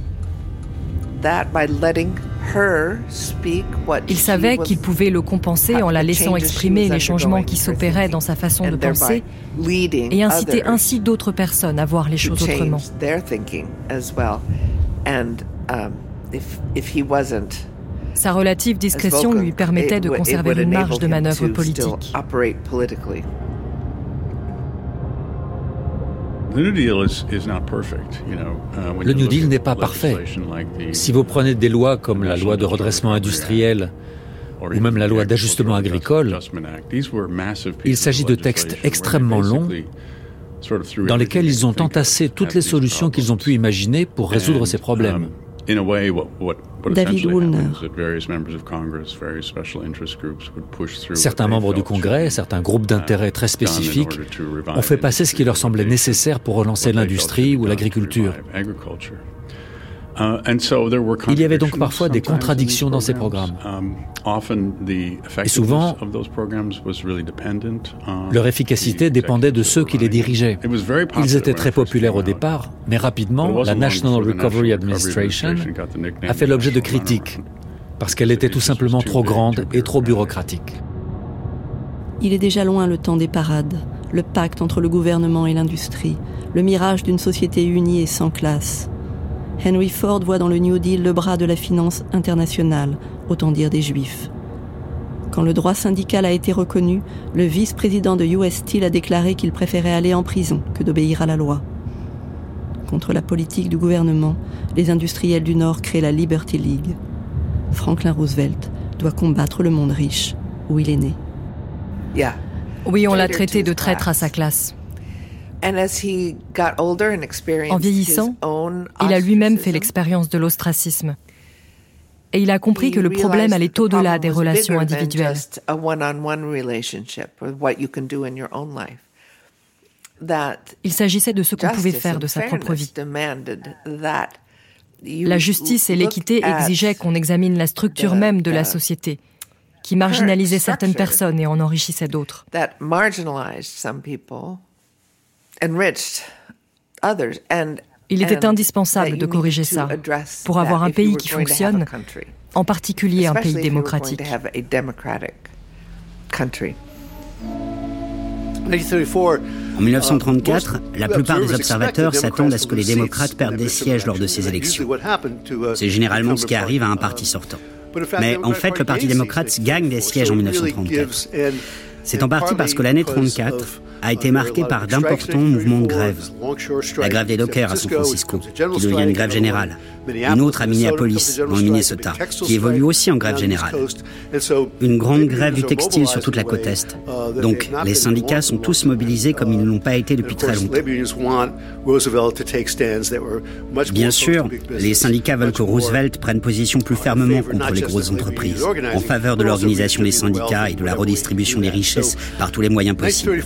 Il savait qu'il pouvait le compenser en la laissant exprimer les changements qui s'opéraient dans sa façon de penser et inciter ainsi d'autres personnes à voir les choses autrement. Sa relative discrétion lui permettait de conserver une marge de manœuvre politique. Le New Deal n'est pas parfait. Si vous prenez des lois comme la loi de redressement industriel ou même la loi d'ajustement agricole, il s'agit de textes extrêmement longs dans lesquels ils ont entassé toutes les solutions qu'ils ont pu imaginer pour résoudre ces problèmes. David Woolner. Certains membres du Congrès, certains groupes d'intérêt très spécifiques ont fait passer ce qui leur semblait nécessaire pour relancer l'industrie ou l'agriculture. Il y avait donc parfois des contradictions dans ces programmes. Et souvent, leur efficacité dépendait de ceux qui les dirigeaient. Ils étaient très populaires au départ, mais rapidement, la National Recovery Administration a fait l'objet de critiques, parce qu'elle était tout simplement trop grande et trop bureaucratique. Il est déjà loin le temps des parades, le pacte entre le gouvernement et l'industrie, le mirage d'une société unie et sans classe. Henry Ford voit dans le New Deal le bras de la finance internationale, autant dire des Juifs. Quand le droit syndical a été reconnu, le vice-président de U S Steel a déclaré qu'il préférait aller en prison que d'obéir à la loi. Contre la politique du gouvernement, les industriels du Nord créent la Liberty League. Franklin Roosevelt doit combattre le monde riche, où il est né. Oui, on l'a traité de traître à sa classe. En vieillissant, il a lui-même fait l'expérience de l'ostracisme. Et il a compris que le problème allait au-delà des relations individuelles. Il s'agissait de ce qu'on pouvait faire de sa propre vie. La justice et l'équité exigeaient qu'on examine la structure même de la société, qui marginalisait certaines personnes et en enrichissait d'autres. Il était indispensable de corriger ça pour avoir un pays qui fonctionne, en particulier un pays démocratique. En dix-neuf cent trente-quatre, la plupart des observateurs s'attendent à ce que les démocrates perdent des sièges lors de ces élections. C'est généralement ce qui arrive à un parti sortant. Mais en fait, le Parti démocrate gagne des sièges en dix-neuf cent trente-quatre. C'est en partie parce que l'année trente-quatre a été marquée par d'importants mouvements de grève. La grève des dockers à San Francisco, qui devient une grève générale. Une autre à Minneapolis, dans le Minnesota, qui évolue aussi en grève générale. Une grande grève du textile sur toute la côte Est. Donc, les syndicats sont tous mobilisés comme ils ne l'ont pas été depuis très longtemps. Bien sûr, les syndicats veulent que Roosevelt prenne position plus fermement contre les grosses entreprises, en faveur de l'organisation des syndicats et de la redistribution des richesses par tous les moyens possibles.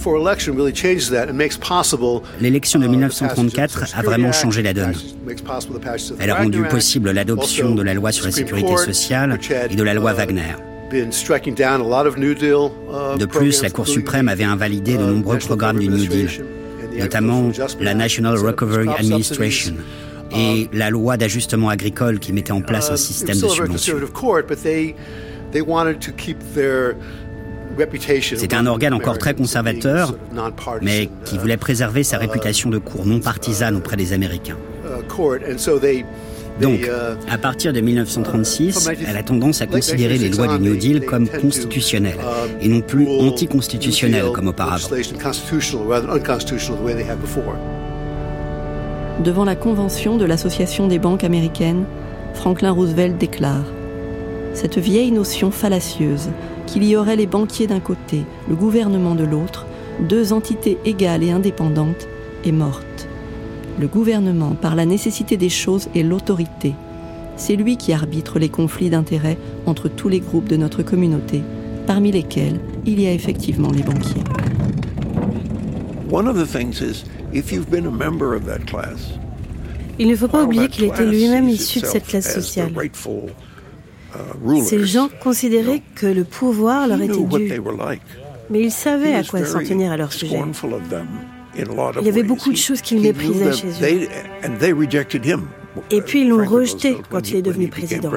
L'élection de dix-neuf cent trente-quatre a vraiment changé la donne. Elle a rendu possible l'adoption de la loi sur la sécurité sociale et de la loi Wagner. De plus, la Cour suprême avait invalidé de nombreux programmes du New Deal, notamment la National Recovery Administration et la loi d'ajustement agricole qui mettait en place un système de subventions. C'était un organe encore très conservateur, mais qui voulait préserver sa réputation de cour non partisane auprès des Américains. Donc, à partir de mille neuf cent trente-six, elle a tendance à considérer les lois du New Deal comme constitutionnelles et non plus anticonstitutionnelles comme auparavant. Devant la convention de l'Association des banques américaines, Franklin Roosevelt déclare « Cette vieille notion fallacieuse qu'il y aurait les banquiers d'un côté, le gouvernement de l'autre, deux entités égales et indépendantes, est morte. Le gouvernement, par la nécessité des choses, est l'autorité. C'est lui qui arbitre les conflits d'intérêts entre tous les groupes de notre communauté, parmi lesquels il y a effectivement les banquiers. » Il ne faut pas oublier qu'il était lui-même issu de cette classe sociale. Ces gens considéraient que le pouvoir leur était dû, mais ils savaient à quoi s'en tenir à leur sujet. Il y avait beaucoup de choses qu'ils méprisaient chez eux. Et puis ils l'ont rejeté quand il est devenu président.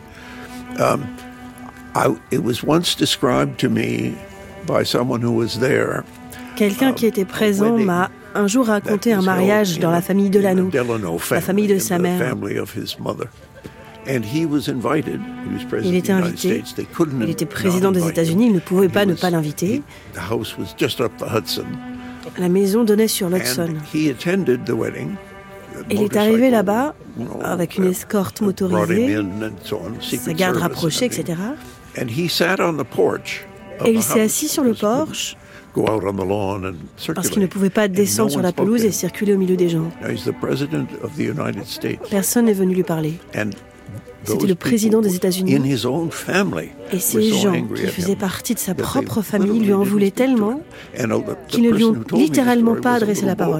Quelqu'un qui était présent m'a un jour raconté un mariage dans la famille Delano, la famille de sa mère. Il était invité, il était président des États-Unis, il ne pouvait pas ne pas l'inviter. La maison donnait sur l'Hudson. Il est arrivé là-bas avec une escorte motorisée, sa garde rapprochée, et cetera. Et il s'est assis sur le porche parce qu'il ne pouvait pas descendre sur la pelouse et circuler au milieu des gens. Personne n'est venu lui parler. C'était le président des États-Unis. Et ces gens qui faisaient partie de sa propre famille lui en voulaient tellement qu'ils ne lui ont littéralement pas adressé la parole.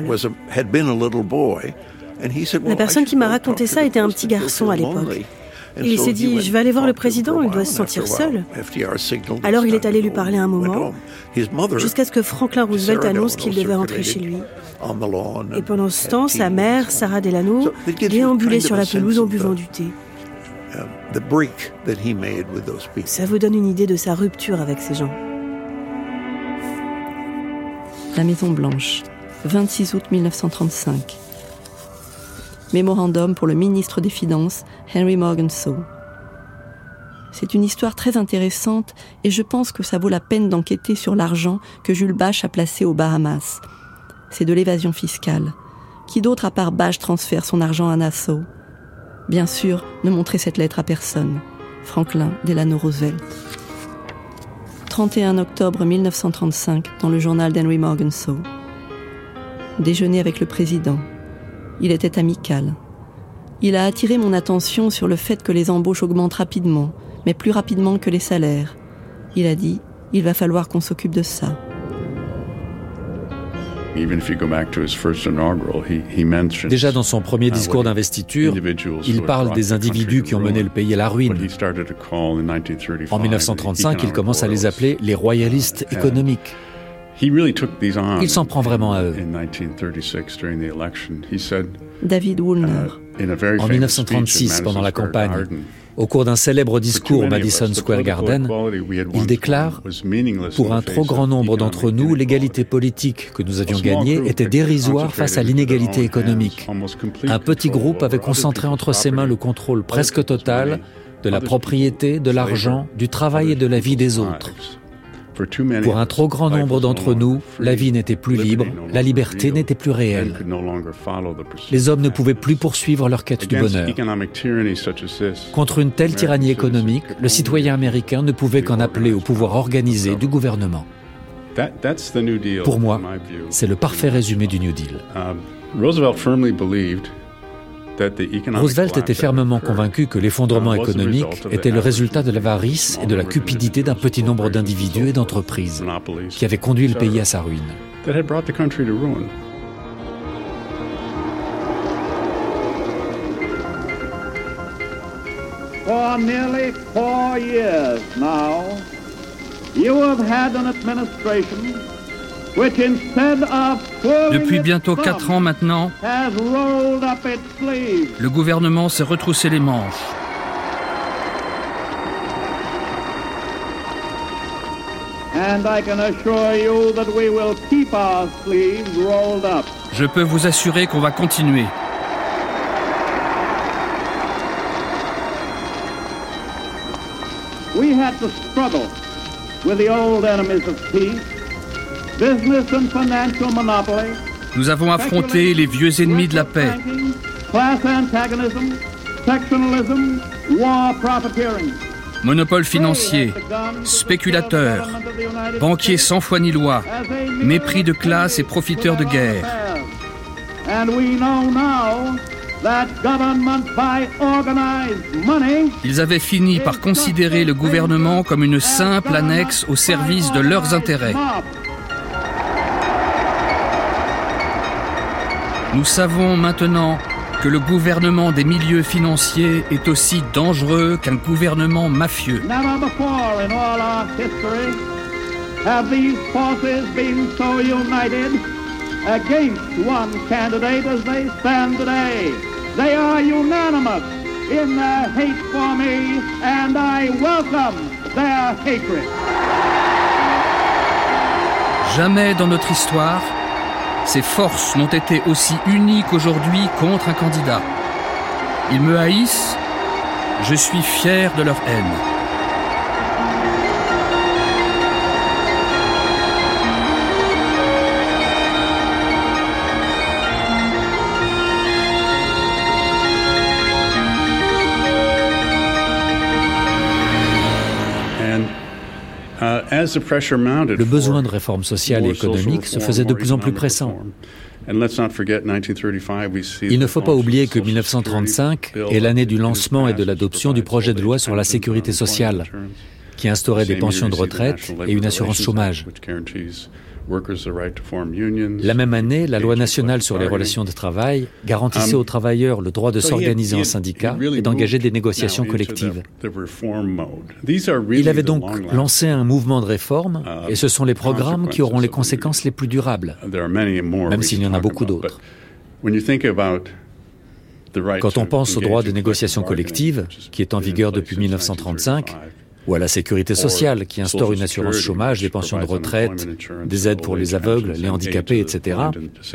La personne qui m'a raconté ça était un petit garçon à l'époque. Et il s'est dit, je vais aller voir le président, il doit se sentir seul. Alors il est allé lui parler un moment, jusqu'à ce que Franklin Roosevelt annonce qu'il devait rentrer chez lui. Et pendant ce temps, sa mère, Sarah Delano, déambulait sur la pelouse en buvant du thé. Ça vous donne une idée de sa rupture avec ces gens. La Maison Blanche, vingt-six août mille neuf cent trente-cinq. Mémorandum pour le ministre des Finances, Henry Morgenthau. C'est une histoire très intéressante et je pense que ça vaut la peine d'enquêter sur l'argent que Jules Bache a placé aux Bahamas. C'est de l'évasion fiscale. Qui d'autre à part Bache transfère son argent à Nassau ? Bien sûr, ne montrez cette lettre à personne. Franklin Delano Roosevelt. trente et un octobre mille neuf cent trente-cinq, dans le journal d'Henry Morgenthau. Déjeuner avec le président. Il était amical. Il a attiré mon attention sur le fait que les embauches augmentent rapidement, mais plus rapidement que les salaires. Il a dit, il va falloir qu'on s'occupe de ça. Déjà dans son premier discours d'investiture, il parle des individus qui ont mené le pays à la ruine. En mille neuf cent trente-cinq, il commence à les appeler les royalistes économiques. Il s'en prend vraiment à eux. David Woolner. En mille neuf cent trente-six, pendant la campagne, au cours d'un célèbre discours au Madison Square Garden, il déclare « Pour un trop grand nombre d'entre nous, l'égalité politique que nous avions gagnée était dérisoire face à l'inégalité économique. Un petit groupe avait concentré entre ses mains le contrôle presque total de la propriété, de l'argent, du travail et de la vie des autres. Pour un trop grand nombre d'entre nous, la vie n'était plus libre, la liberté n'était plus réelle. Les hommes ne pouvaient plus poursuivre leur quête du bonheur. Contre une telle tyrannie économique, le citoyen américain ne pouvait qu'en appeler au pouvoir organisé du gouvernement. Pour moi, c'est le parfait résumé du New Deal. Roosevelt était fermement convaincu que l'effondrement économique était le résultat de l'avarice et de la cupidité d'un petit nombre d'individus et d'entreprises qui avaient conduit le pays à sa ruine. For For nearly four years now, you have had an administration which instead of Depuis bientôt quatre ans maintenant, has rolled up its sleeves. Le gouvernement s'est retroussé les manches. And I can assure you that we will keep our sleeves rolled up. Je peux vous assurer qu'on va continuer. We had to struggle with the old enemies of peace, business and financial monopoly. Nous avons affronté les vieux ennemis de la paix. Class antagonism, sectionalism, war profiteering. Monopole financier, spéculateurs, banquiers sans foi ni loi, mépris de classe et profiteurs de guerre. Ils avaient fini par considérer le gouvernement comme une simple annexe au service de leurs intérêts. Nous savons maintenant que le gouvernement des milieux financiers est aussi dangereux qu'un gouvernement mafieux. Never before in all our history have these forces been so united against one candidate as they stand today. They are unanimous in their hate for me, and I welcome their hatred. Jamais dans notre histoire, ces forces n'ont été aussi unies qu'aujourd'hui contre un candidat. Ils me haïssent, je suis fier de leur haine. Le besoin de réformes sociales et économiques se faisait de plus en plus pressant. Il ne faut pas oublier que mille neuf cent trente-cinq est l'année du lancement et de l'adoption du projet de loi sur la sécurité sociale, qui instaurait des pensions de retraite et une assurance chômage. La même année, la loi nationale sur les relations de travail garantissait aux travailleurs le droit de s'organiser en syndicat et d'engager des négociations collectives. Il avait donc lancé un mouvement de réforme et ce sont les programmes qui auront les conséquences les plus durables, même s'il y en a beaucoup d'autres. Quand on pense au droit de négociation collective, qui est en vigueur depuis mille neuf cent trente-cinq, ou à la sécurité sociale, qui instaure une assurance chômage, des pensions de retraite, des aides pour les aveugles, les handicapés, et cetera.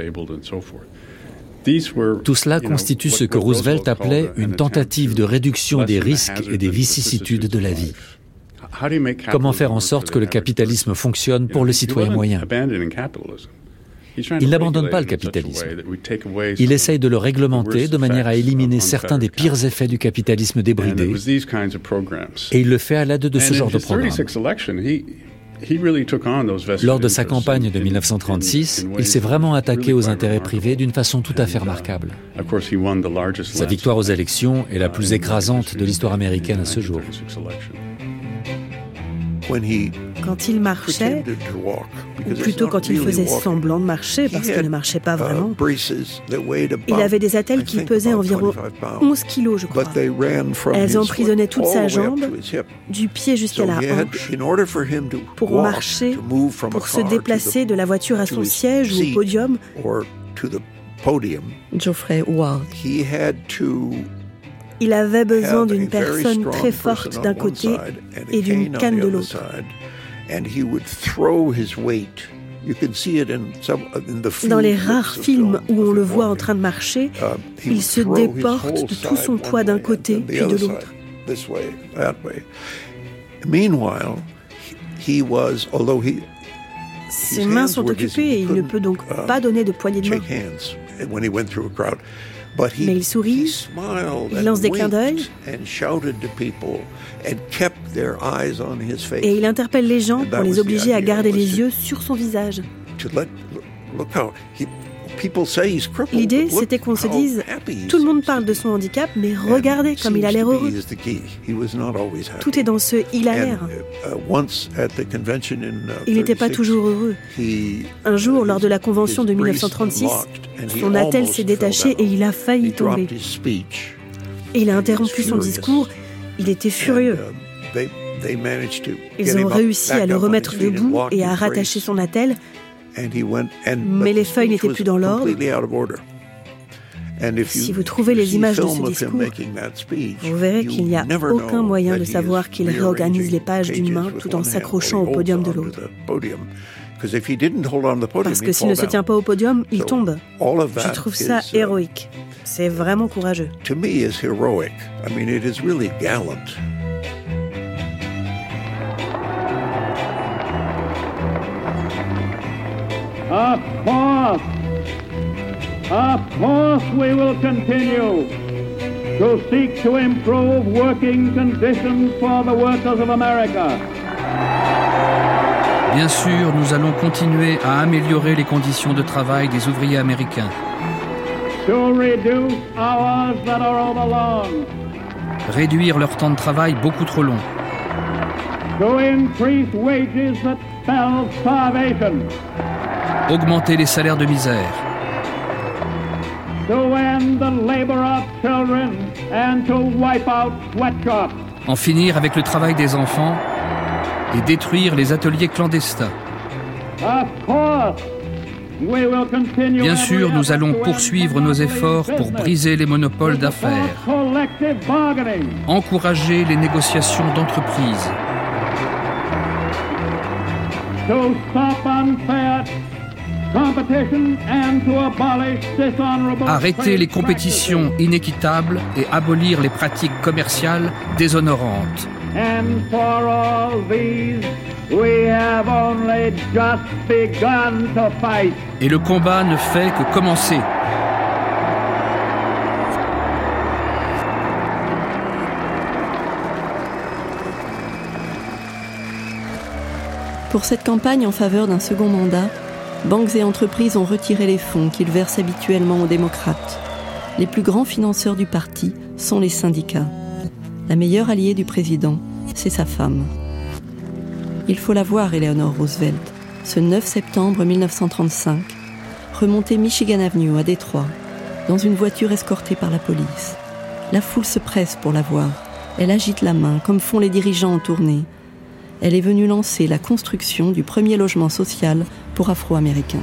Tout cela constitue ce que Roosevelt appelait une tentative de réduction des risques et des vicissitudes de la vie. Comment faire en sorte que le capitalisme fonctionne pour le citoyen moyen ? Il n'abandonne pas le capitalisme. Il essaye de le réglementer de manière à éliminer certains des pires effets du capitalisme débridé. Et il le fait à l'aide de ce genre de programme. Lors de sa campagne de mille neuf cent trente-six, il s'est vraiment attaqué aux intérêts privés d'une façon tout à fait remarquable. Sa victoire aux élections est la plus écrasante de l'histoire américaine à ce jour. Quand il marchait, ou plutôt quand il faisait semblant de marcher parce qu'il ne marchait pas vraiment, il avait des attelles qui pesaient environ onze kilos, je crois. Elles emprisonnaient toute sa jambe, du pied jusqu'à la hanche, pour marcher, pour se déplacer de la voiture à son siège ou au podium. Geoffrey Ward. Il avait besoin d'une personne très forte d'un côté et d'une canne de l'autre. Dans les rares films où on le voit en train de marcher, il se déporte de tout son poids d'un côté puis de l'autre. Ses mains sont occupées et il ne peut donc pas donner de poignée de main. Mais il sourit, il lance des clins d'œil et il interpelle les gens pour les obliger à garder les yeux sur son visage. L'idée, c'était qu'on se dise, tout le monde parle de son handicap, mais regardez comme il a l'air heureux. Tout est dans ce « il a l'air ». Il n'était pas toujours heureux. Un jour, lors de la convention de mille neuf cent trente-six, son attelle s'est détachée et il a failli tomber. Et il a interrompu son discours. Il était furieux. Ils ont réussi à le remettre debout et à rattacher son attelle, mais les feuilles n'étaient plus dans l'ordre. Si vous trouvez les images de ce discours, vous verrez qu'il n'y a aucun moyen de savoir qu'il réorganise les pages d'une main tout en s'accrochant au podium de l'autre. Parce que s'il ne se tient pas au podium, il tombe. Je trouve ça héroïque. C'est vraiment courageux. Of course, of course we will continue to seek to improve working conditions for the workers of America. Bien sûr, nous allons continuer à améliorer les conditions de travail des ouvriers américains. To reduce hours that are overlong. Réduire leur temps de travail beaucoup trop long. To increase wages that spell starvation. Augmenter les salaires de misère. To end the labor of children and to wipe out sweatshops. En finir avec le travail des enfants et détruire les ateliers clandestins. Of course, we will continue. Bien sûr, nous allons poursuivre nos efforts pour briser les monopoles d'affaires, encourager les négociations d'entreprise, to stop unfair competition and to abolish dishonorable arrêter les compétitions inéquitables et abolir les pratiques commerciales déshonorantes. And for all these, we have only just begun to fight. Et le combat ne fait que commencer. Pour cette campagne en faveur d'un second mandat, banques et entreprises ont retiré les fonds qu'ils versent habituellement aux démocrates. Les plus grands financeurs du parti sont les syndicats. La meilleure alliée du président, c'est sa femme. Il faut la voir, Eleanor Roosevelt, ce neuf septembre mille neuf cent trente-cinq, remonter Michigan Avenue à Détroit, dans une voiture escortée par la police. La foule se presse pour la voir. Elle agite la main, comme font les dirigeants en tournée. Elle est venue lancer la construction du premier logement social pour Afro-Américains.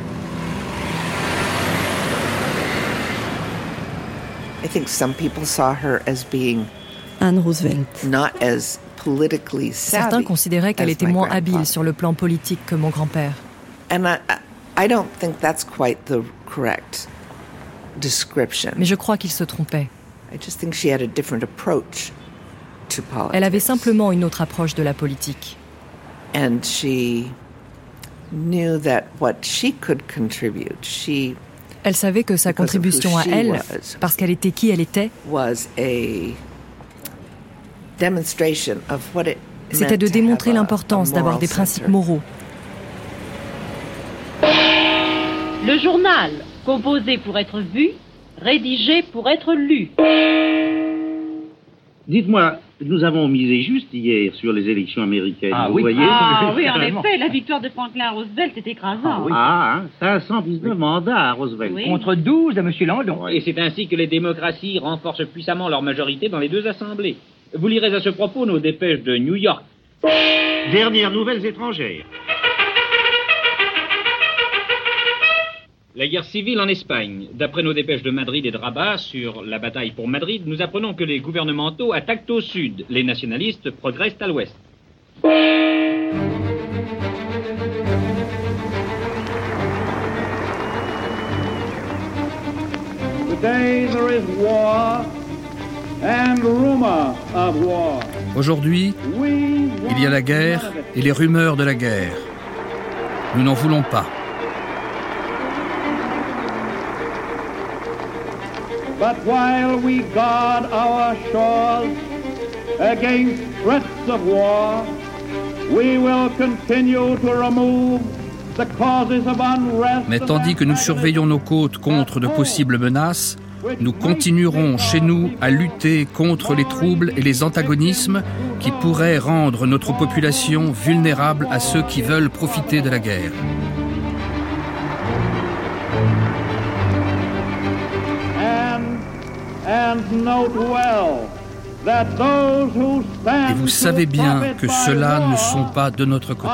I think some people saw her as being Anne Roosevelt. Not as politically savvy. Certains considéraient qu'elle était moins habile sur le plan politique que mon grand-père. And I, I don't think that's quite the correct description. Mais je crois qu'il se trompait. I just think she had a different approach to politics. Elle avait simplement une autre approche de la politique. And she knew that what she could contribute, she Elle savait que sa contribution à elle, parce qu'elle était qui elle était, c'était de démontrer l'importance d'avoir des principes moraux. Le journal, composé pour être vu, rédigé pour être lu. Dites-moi, nous avons misé juste hier sur les élections américaines, ah, vous oui. voyez Ah oui, en effet, la victoire de Franklin Roosevelt est écrasante. Ah, oui. ah hein, cinq cent dix-neuf oui. mandats à Roosevelt. Oui. Contre douze à M. Landon. Et c'est ainsi que les démocraties renforcent puissamment leur majorité dans les deux assemblées. Vous lirez à ce propos nos dépêches de New York. Dernières nouvelles étrangères. La guerre civile en Espagne. D'après nos dépêches de Madrid et de Rabat sur la bataille pour Madrid, nous apprenons que les gouvernementaux attaquent au sud. Les nationalistes progressent à l'ouest. Today there is war and rumor of war. Aujourd'hui, il y a la guerre et les rumeurs de la guerre. Nous n'en voulons pas. But while we guard our shores against threats of war, we will continue to remove the causes of unrest. Mais tandis que nous surveillons nos côtes contre de possibles menaces, nous continuerons chez nous à lutter contre les troubles et les antagonismes qui pourraient rendre notre population vulnérable à ceux qui veulent profiter de la guerre. And note well Et vous savez bien que ceux-là ne sont pas de notre côté.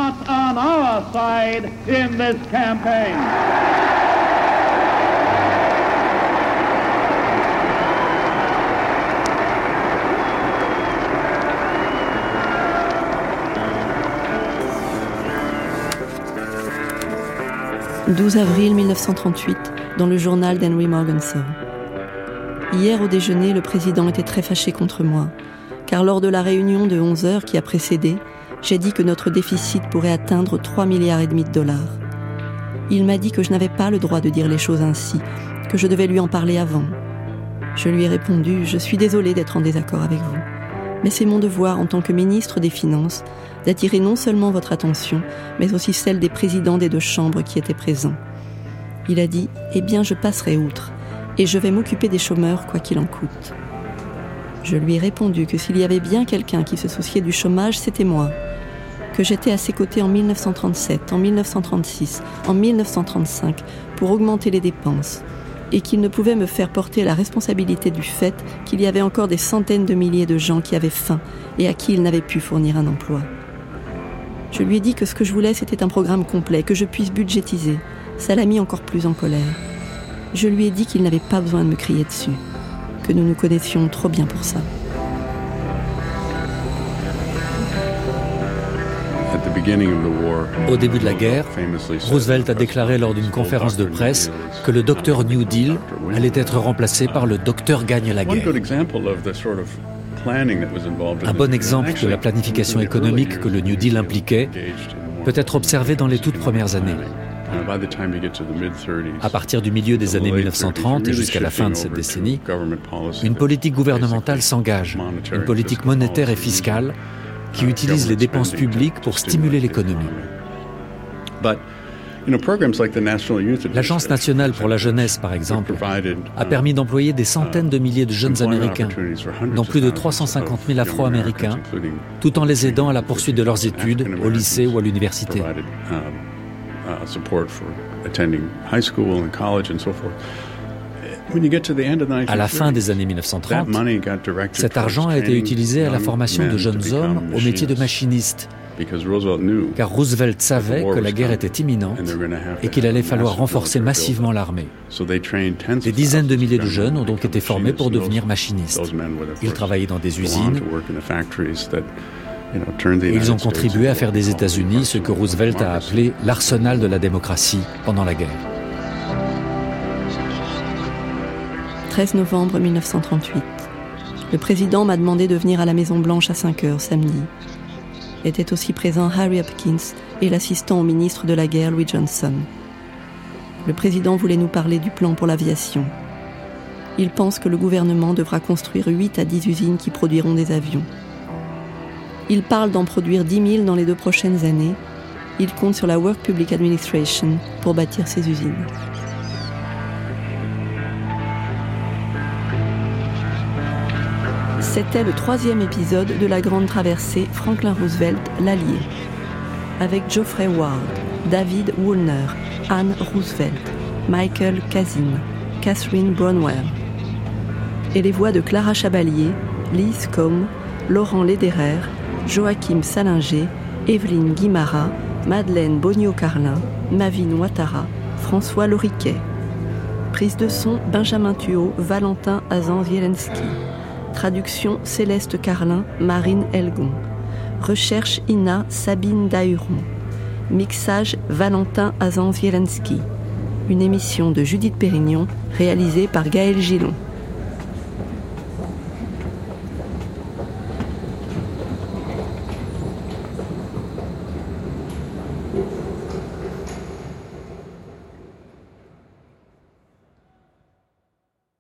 douze avril mille neuf cent trente-huit, dans le journal d'Henry Morgenthau. Hier au déjeuner, le président était très fâché contre moi, car lors de la réunion de onze heures qui a précédé, j'ai dit que notre déficit pourrait atteindre trois milliards et demi de dollars. Il m'a dit que je n'avais pas le droit de dire les choses ainsi, que je devais lui en parler avant. Je lui ai répondu « Je suis désolé d'être en désaccord avec vous, mais c'est mon devoir en tant que ministre des Finances d'attirer non seulement votre attention, mais aussi celle des présidents des deux chambres qui étaient présents. » Il a dit « Eh bien, je passerai outre, et je vais m'occuper des chômeurs quoi qu'il en coûte. » Je lui ai répondu que s'il y avait bien quelqu'un qui se souciait du chômage, c'était moi, que j'étais à ses côtés en mille neuf cent trente-sept, en mille neuf cent trente-six, en mille neuf cent trente-cinq, pour augmenter les dépenses, et qu'il ne pouvait me faire porter la responsabilité du fait qu'il y avait encore des centaines de milliers de gens qui avaient faim et à qui il n'avait pu fournir un emploi. Je lui ai dit que ce que je voulais, c'était un programme complet, que je puisse budgétiser. Ça l'a mis encore plus en colère. Je lui ai dit qu'il n'avait pas besoin de me crier dessus, que nous nous connaissions trop bien pour ça. Au début de la guerre, Roosevelt a déclaré lors d'une conférence de presse que le docteur New Deal allait être remplacé par le docteur Gagne la guerre. Un bon exemple de la planification économique que le New Deal impliquait peut être observé dans les toutes premières années. À partir du milieu des années mille neuf cent trente et jusqu'à la fin de cette décennie, une politique gouvernementale s'engage, une politique monétaire et fiscale qui utilise les dépenses publiques pour stimuler l'économie. L'Agence nationale pour la jeunesse, par exemple, a permis d'employer des centaines de milliers de jeunes Américains, dont plus de trois cent cinquante mille Afro-Américains, tout en les aidant à la poursuite de leurs études au lycée ou à l'université. À la fin des années mille neuf cent trente, cet argent a été utilisé à la formation de jeunes hommes au métier de machiniste, car Roosevelt savait que la guerre était imminente et qu'il allait falloir renforcer massivement l'armée. Des dizaines de milliers de jeunes ont donc été formés pour devenir machinistes. Ils travaillaient dans des usines et ils ont contribué à faire des États-Unis ce que Roosevelt a appelé l'arsenal de la démocratie pendant la guerre. treize novembre mille neuf cent trente-huit. Le président m'a demandé de venir à la Maison-Blanche à cinq heures samedi. Étaient aussi présents Harry Hopkins et l'assistant au ministre de la guerre Louis Johnson. Le président voulait nous parler du plan pour l'aviation. Il pense que le gouvernement devra construire huit à dix usines qui produiront des avions. Il parle d'en produire dix mille dans les deux prochaines années. Il compte sur la Work Public Administration pour bâtir ces usines. C'était le troisième épisode de la grande traversée Franklin Roosevelt, l'Allié, avec Geoffrey Ward, David Woolner, Anne Roosevelt, Michael Kazin, Catherine Brownwell, et les voix de Clara Chabalier, Liz Combe, Laurent Lederer, Joachim Salinger, Evelyne Guimara, Madeleine Bogno-Carlin, Mavin Ouattara, François Loriquet. Prise de son Benjamin Thuot, Valentin Azan-Zielinski. Traduction Céleste Carlin, Marine Elgon. Recherche I N A, Sabine Dahuron. Mixage Valentin Azan-Zielinski. Une émission de Judith Pérignon réalisée par Gaël Gillon.